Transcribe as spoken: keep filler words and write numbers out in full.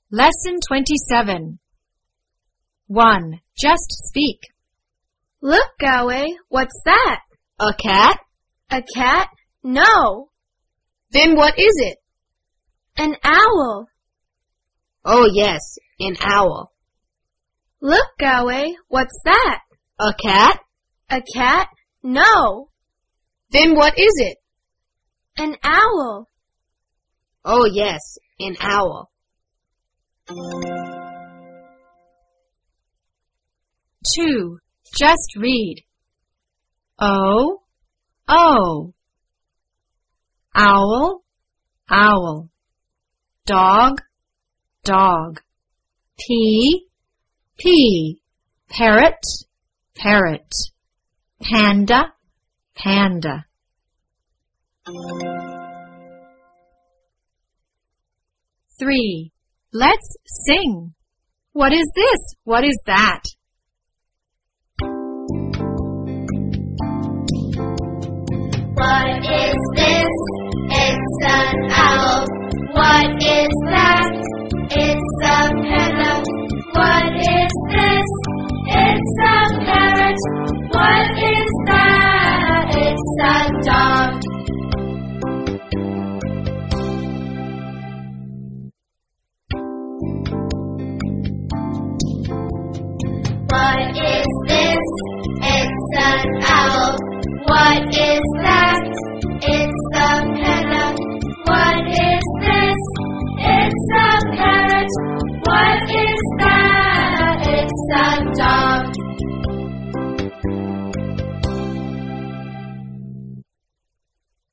Lesson twenty-seven. one. Just speak. Look, Galway, what's that? A cat? A cat? No. Then what is it? An owl. Oh yes, an owl. Look, Galway, what's that? A cat? A cat? No. Then what is it? An owl. Oh yes, an owl. two. Just read. O, O. Owl, owl. Dog, dog. P, P. Parrot, parrot. Panda, panda. three. Let's sing. What is this? What is that?